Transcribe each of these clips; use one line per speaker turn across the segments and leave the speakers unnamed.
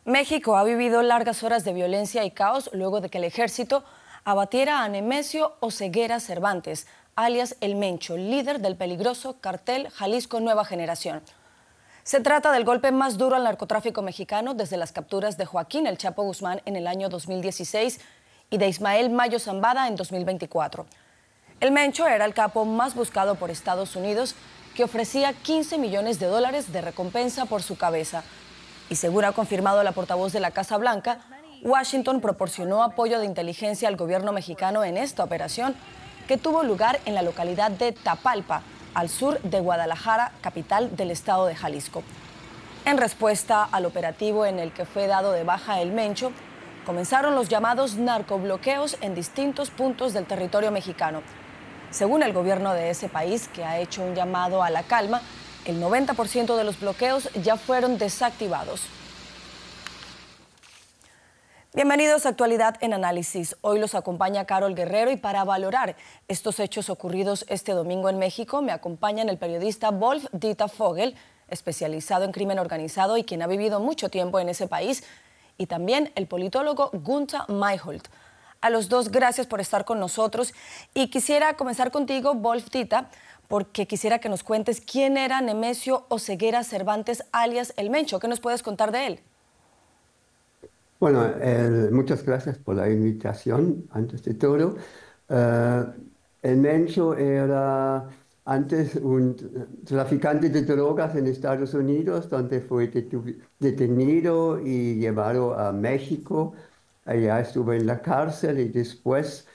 México ha vivido largas horas de violencia y caos luego de que el ejército abatiera a Nemesio Oseguera Cervantes, alias El Mencho, líder del peligroso cartel Jalisco Nueva Generación. Se trata del golpe más duro al narcotráfico mexicano desde las capturas de Joaquín El Chapo Guzmán en el año 2016 y de Ismael Mayo Zambada en 2024. El Mencho era el capo más buscado por Estados Unidos, que ofrecía $15 millones de recompensa por su cabeza. Y según ha confirmado la portavoz de la Casa Blanca, Washington proporcionó apoyo de inteligencia al gobierno mexicano en esta operación, que tuvo lugar en la localidad de Tapalpa, al sur de Guadalajara, capital del estado de Jalisco. En respuesta al operativo en el que fue dado de baja El Mencho, comenzaron los llamados narcobloqueos en distintos puntos del territorio mexicano. Según el gobierno de ese país, que ha hecho un llamado a la calma, el 90% de los bloqueos ya fueron desactivados. Bienvenidos a Actualidad en Análisis. Hoy los acompaña Carol Guerrero y para valorar estos hechos ocurridos este domingo en México me acompañan el periodista Wolf-Dieter Vogel, especializado en crimen organizado y quien ha vivido mucho tiempo en ese país, y también el politólogo Gunther Mayholt. A los dos, gracias por estar con nosotros. Y quisiera comenzar contigo, Wolf-Dieter, porque quisiera que nos cuentes quién era Nemesio Oseguera Cervantes, alias El Mencho. ¿Qué nos puedes contar de él?
Bueno, muchas gracias por la invitación, antes de todo. El Mencho era antes un traficante de drogas en Estados Unidos, donde fue detenido y llevado a México. Allá estuvo en la cárcel y después,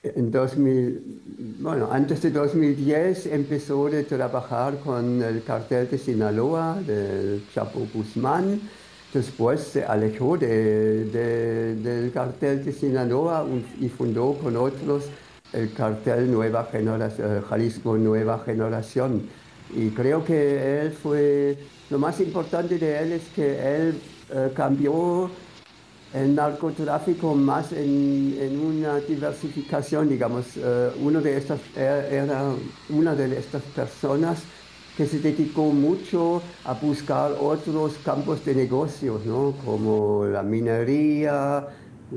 antes de 2010, empezó a trabajar con el cartel de Sinaloa, del Chapo Guzmán. Después se alejó del cartel de Sinaloa y fundó con otros el cartel Jalisco Nueva Generación. Y creo que lo más importante de él es que él cambió el narcotráfico más en una diversificación, digamos. Era una de estas personas que se dedicó mucho a buscar otros campos de negocios, ¿no? Como la minería,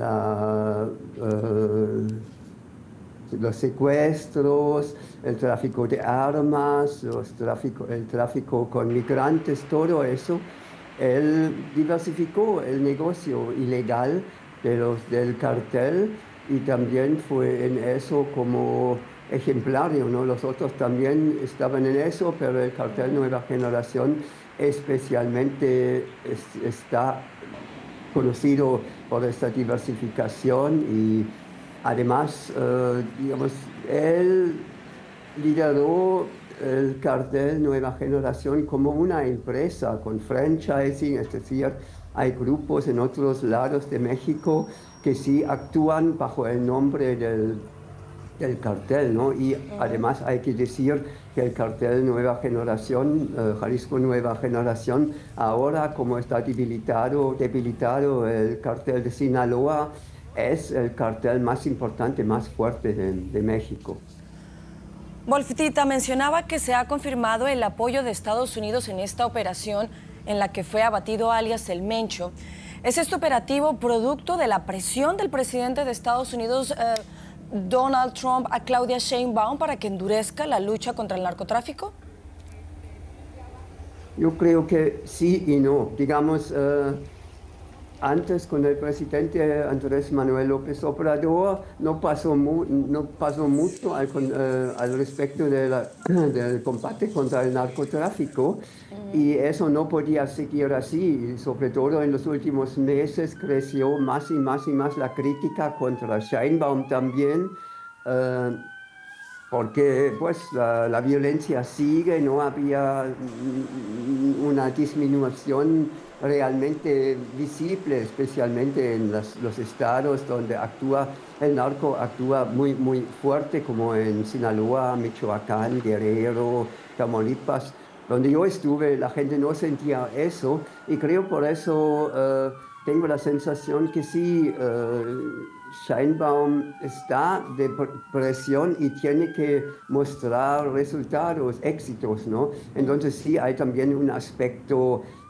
los secuestros, el tráfico de armas, el tráfico con migrantes, todo eso. Él diversificó el negocio ilegal del cartel y también fue en eso como ejemplario, ¿no? Los otros también estaban en eso, pero el cartel Nueva Generación especialmente está conocido por esta diversificación y además, digamos, él lideró el cartel Nueva Generación como una empresa con franchising, es decir, hay grupos en otros lados de México que sí actúan bajo el nombre del cartel, ¿no? Y además hay que decir que el cartel Nueva Generación, Jalisco Nueva Generación, ahora como está debilitado el cartel de Sinaloa, es el cartel más importante, más fuerte de México.
Wolf-Dieter mencionaba que se ha confirmado el apoyo de Estados Unidos en esta operación en la que fue abatido alias El Mencho. ¿Es este operativo producto de la presión del presidente de Estados Unidos, Donald Trump, a Claudia Sheinbaum para que endurezca la lucha contra el narcotráfico?
Yo creo que sí y no. Digamos, antes con el presidente Andrés Manuel López Obrador no pasó mucho al respecto del combate contra el narcotráfico y eso no podía seguir así. Sobre todo en los últimos meses creció más y más y más la crítica contra Sheinbaum también. Porque pues la violencia sigue, no había una disminución realmente visible, especialmente en los estados donde el narco actúa muy, muy fuerte, como en Sinaloa, Michoacán, Guerrero, Tamaulipas. Donde yo estuve, la gente no sentía eso y creo por eso tengo la sensación que sí, Sheinbaum está de presión y tiene que mostrar resultados, éxitos, ¿no? Entonces sí hay también un aspecto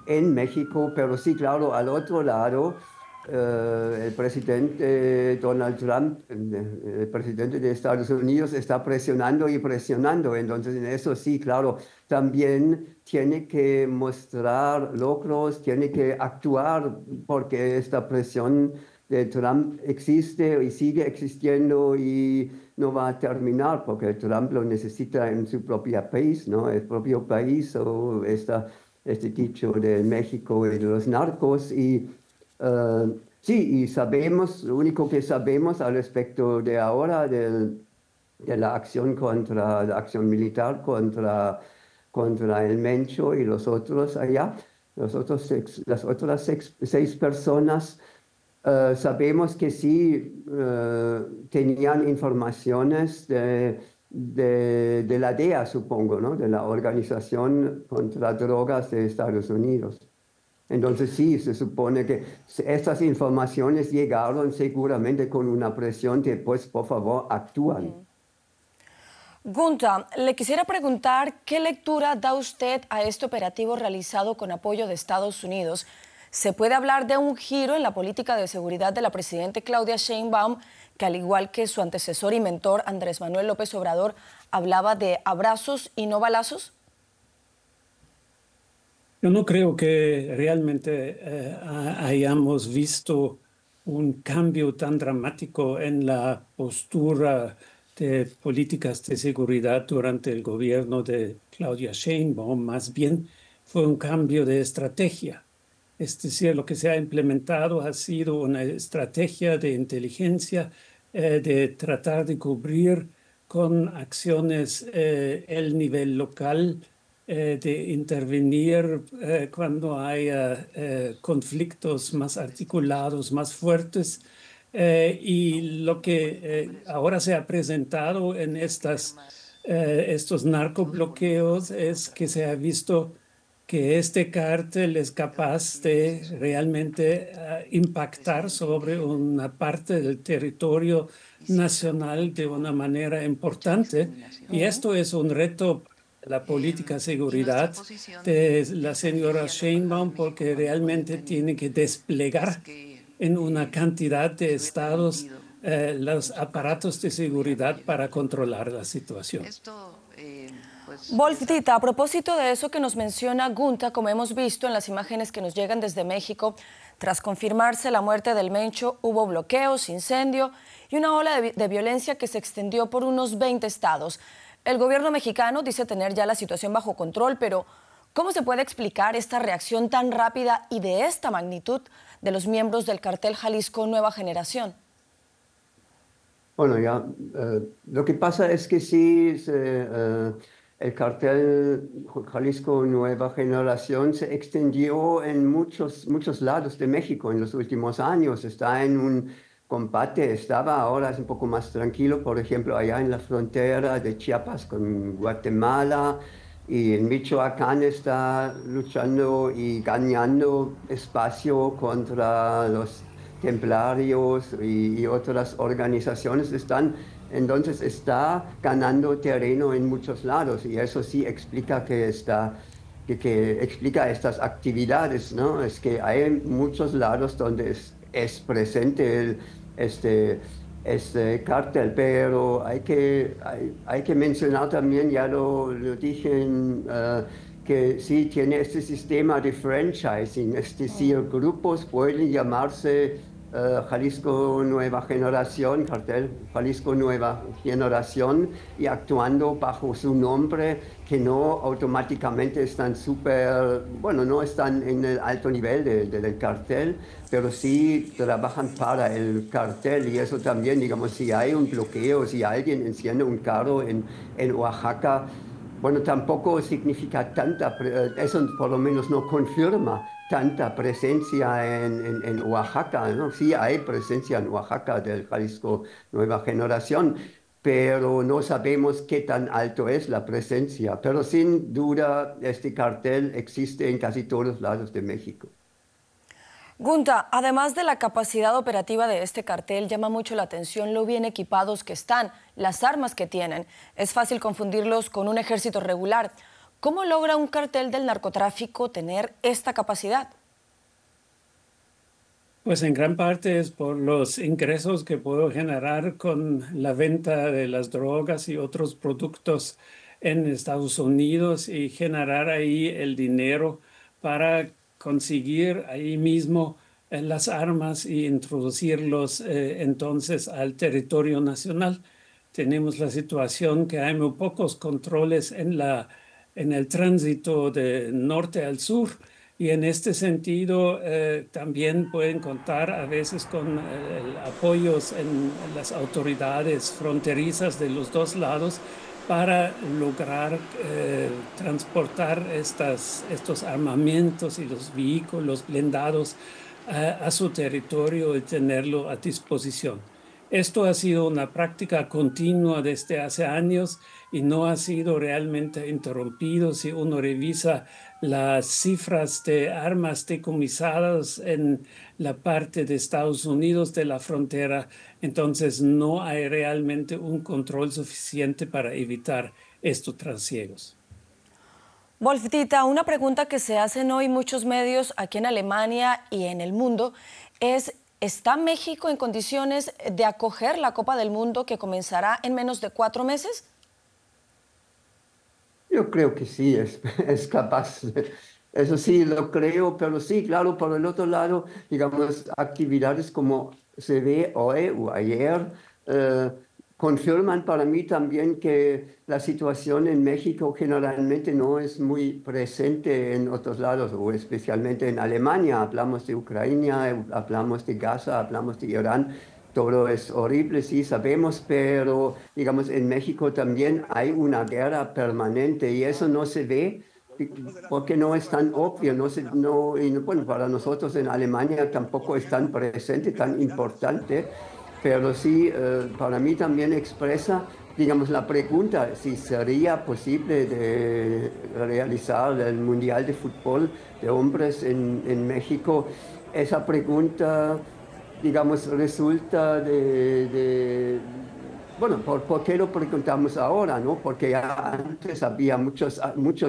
en México, pero sí, claro, al otro lado, el presidente Donald Trump, el presidente de Estados Unidos, está presionando y presionando. Entonces, en eso sí, claro, también tiene que mostrar logros, tiene que actuar, porque esta presión de Trump existe y sigue existiendo y no va a terminar, porque Trump lo necesita en su propio país, ¿no? El propio país, o este dicho de México y de los narcos. Sí, y sabemos, lo único que sabemos al respecto de ahora de la acción la acción militar contra el Mencho y los otros allá, las otras seis personas. Sabemos que sí tenían informaciones de la DEA, supongo, ¿no? De la Organización contra Drogas de Estados Unidos. Entonces sí, se supone que estas informaciones llegaron seguramente con una presión de, pues, por favor, actúan.
Gunta, le quisiera preguntar qué lectura da usted a este operativo realizado con apoyo de Estados Unidos. ¿Se puede hablar de un giro en la política de seguridad de la presidenta Claudia Sheinbaum, que al igual que su antecesor y mentor Andrés Manuel López Obrador, hablaba de abrazos y no balazos?
Yo no creo que realmente hayamos visto un cambio tan dramático en la postura de políticas de seguridad durante el gobierno de Claudia Sheinbaum. Más bien fue un cambio de estrategia. Es decir, lo que se ha implementado ha sido una estrategia de inteligencia, de tratar de cubrir con acciones el nivel local, de intervenir cuando haya conflictos más articulados, más fuertes. Y lo que ahora se ha presentado en estos narcobloqueos es que se ha visto que este cártel es capaz de realmente impactar sobre una parte del territorio nacional de una manera importante. Y esto es un reto para la política de seguridad de la señora Sheinbaum, porque realmente tiene que desplegar en una cantidad de estados los aparatos de seguridad para controlar la situación.
Wolf-Dieter, a propósito de eso que nos menciona Gunta, como hemos visto en las imágenes que nos llegan desde México, tras confirmarse la muerte del Mencho, hubo bloqueos, incendio y una ola de violencia que se extendió por unos 20 estados. El gobierno mexicano dice tener ya la situación bajo control, pero ¿cómo se puede explicar esta reacción tan rápida y de esta magnitud de los miembros del cartel Jalisco Nueva Generación?
Bueno, ya, lo que pasa es que sí, el cartel Jalisco Nueva Generación se extendió en muchos lados de México en los últimos años. Está en un combate, ahora es un poco más tranquilo, por ejemplo, allá en la frontera de Chiapas con Guatemala, y en Michoacán está luchando y ganando espacio contra los templarios y otras organizaciones. Entonces está ganando terreno en muchos lados, y eso sí explica que explica estas actividades, ¿no? Es que hay muchos lados donde es presente este cártel, pero hay que mencionar también, ya lo dije, que sí tiene este sistema de franchising, es decir, grupos pueden llamarse Jalisco Nueva Generación, cartel Jalisco Nueva Generación, y actuando bajo su nombre, que no automáticamente están bueno, no están en el alto nivel del cartel, pero sí trabajan para el cartel. Y eso también, digamos, si hay un bloqueo, si alguien enciende un carro en Oaxaca, bueno, tampoco significa eso por lo menos no confirma tanta presencia en Oaxaca, ¿no? Sí hay presencia en Oaxaca del Jalisco Nueva Generación, pero no sabemos qué tan alto es la presencia. Pero sin duda este cartel existe en casi todos lados de México.
Gunta, además de la capacidad operativa de este cartel, llama mucho la atención lo bien equipados que están, las armas que tienen. Es fácil confundirlos con un ejército regular. ¿Cómo logra un cartel del narcotráfico tener esta capacidad?
Pues en gran parte es por los ingresos que puedo generar con la venta de las drogas y otros productos en Estados Unidos y generar ahí el dinero para conseguir ahí mismo las armas y introducirlos entonces al territorio nacional. Tenemos la situación que hay muy pocos controles en el tránsito de norte al sur. Y en este sentido, también pueden contar a veces con apoyos en las autoridades fronterizas de los dos lados para lograr transportar estos armamentos y los vehículos blindados a su territorio y tenerlo a disposición. Esto ha sido una práctica continua desde hace años y no ha sido realmente interrumpido. Si uno revisa las cifras de armas decomisadas en la parte de Estados Unidos de la frontera, entonces no hay realmente un control suficiente para evitar estos trasiegos.
Wolf-Dieter, una pregunta que se hacen hoy muchos medios aquí en Alemania y en el mundo es: ¿está México en condiciones de acoger la Copa del Mundo que comenzará en menos de 4 meses?
Yo creo que sí, es capaz. Eso sí, lo creo, pero sí, claro, por el otro lado, digamos, actividades como se ve hoy o ayer, confirman para mí también que la situación en México generalmente no es muy presente en otros lados, o especialmente en Alemania. Hablamos de Ucrania, hablamos de Gaza, hablamos de Irán. Todo es horrible, sí, sabemos, pero digamos, en México también hay una guerra permanente y eso no se ve porque no es tan obvio, bueno, para nosotros en Alemania tampoco es tan presente, tan importante, pero sí, para mí también expresa, digamos, la pregunta si sería posible de realizar el Mundial de Fútbol de hombres en México. Esa pregunta, digamos, resulta bueno, ¿por qué lo preguntamos ahora, no? Porque ya antes había muchas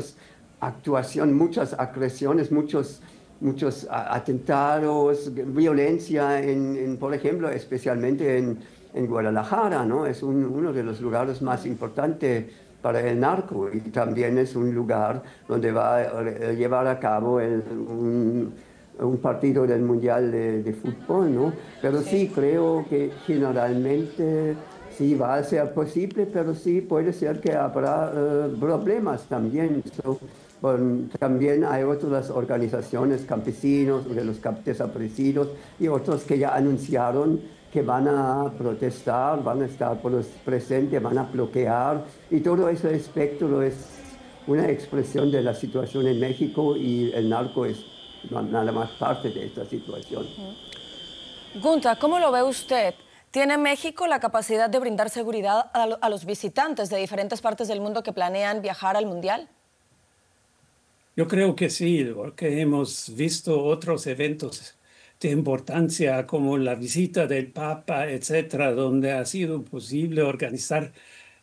agresiones, muchos atentados, violencia, por ejemplo, especialmente en Guadalajara, ¿no? Es uno de los lugares más importantes para el narco y también es un lugar donde va a llevar a cabo un partido del Mundial de Fútbol, ¿no? Pero sí, creo que generalmente sí va a ser posible, pero sí puede ser que habrá problemas también. También hay otras organizaciones, campesinos, de los desaparecidos y otros que ya anunciaron que van a protestar, van a estar presentes, van a bloquear, y todo ese espectro es una expresión de la situación en México y el narco es nada más parte de esta situación.
Gunta, ¿cómo lo ve usted? ¿Tiene México la capacidad de brindar seguridad a los visitantes de diferentes partes del mundo que planean viajar al Mundial?
Yo creo que sí, porque hemos visto otros eventos de importancia como la visita del Papa, etcétera, donde ha sido posible organizar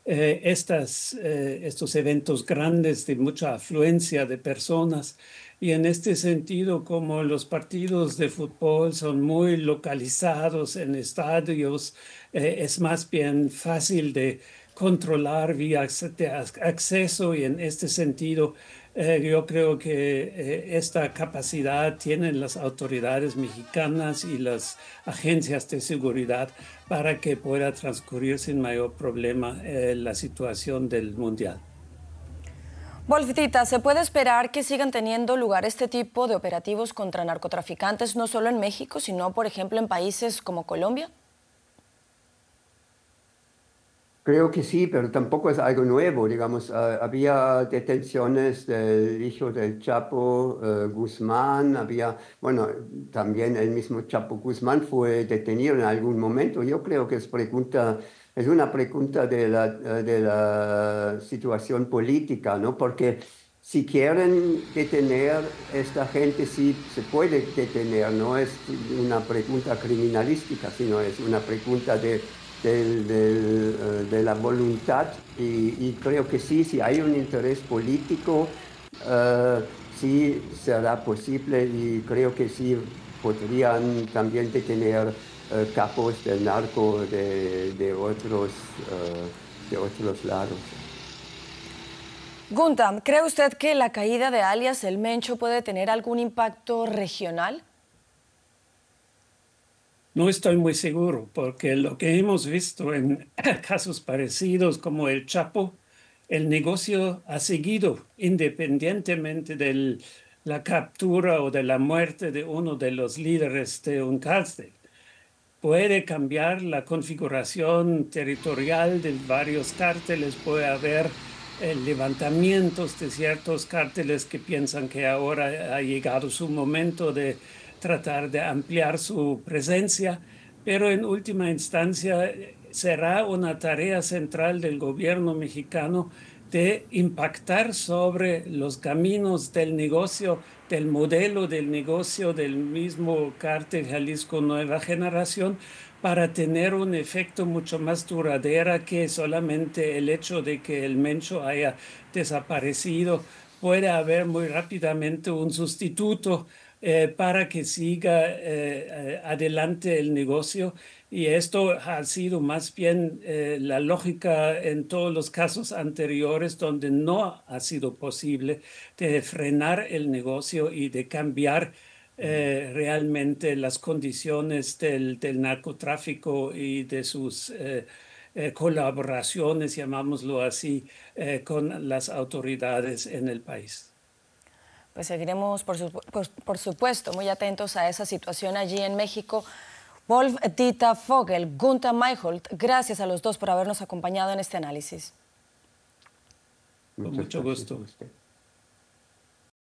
estos eventos grandes de mucha afluencia de personas. Y en este sentido, como los partidos de fútbol son muy localizados en estadios, es más bien fácil de controlar vía de acceso, y en este sentido yo creo que esta capacidad tienen las autoridades mexicanas y las agencias de seguridad para que pueda transcurrir sin mayor problema la situación del Mundial.
Wolf-Dieter, ¿se puede esperar que sigan teniendo lugar este tipo de operativos contra narcotraficantes no solo en México, sino, por ejemplo, en países como Colombia?
Creo que sí, pero tampoco es algo nuevo, digamos. Había detenciones del hijo del Chapo Guzmán, bueno, también el mismo Chapo Guzmán fue detenido en algún momento. Yo creo que es una pregunta de la situación política, ¿no? Porque si quieren detener a esta gente, sí se puede detener, no es una pregunta criminalística, sino es una pregunta de de la voluntad y creo que sí, si hay un interés político, sí será posible y creo que sí podrían también detener capos del narco de otros lados.
Gunta, ¿cree usted que la caída de alias El Mencho puede tener algún impacto regional?
No estoy muy seguro, porque lo que hemos visto en casos parecidos como el Chapo, el negocio ha seguido independientemente de la captura o de la muerte de uno de los líderes de un cártel. Puede cambiar la configuración territorial de varios cárteles, puede haber levantamientos de ciertos cárteles que piensan que ahora ha llegado su momento de tratar de ampliar su presencia, pero en última instancia será una tarea central del gobierno mexicano de impactar sobre los caminos del negocio, del modelo del negocio del mismo cártel Jalisco Nueva Generación, para tener un efecto mucho más duradero que solamente el hecho de que el Mencho haya desaparecido. Puede haber muy rápidamente un sustituto para que siga adelante el negocio. Y esto ha sido más bien la lógica en todos los casos anteriores donde no ha sido posible de frenar el negocio y de cambiar realmente las condiciones del narcotráfico y de sus colaboraciones, llamámoslo así, con las autoridades en el país.
Pues seguiremos, por supuesto, muy atentos a esa situación allí en México. Wolf-Dieter Vogel, Gunta Myholt, gracias a los dos por habernos acompañado en este análisis.
Con mucho gusto.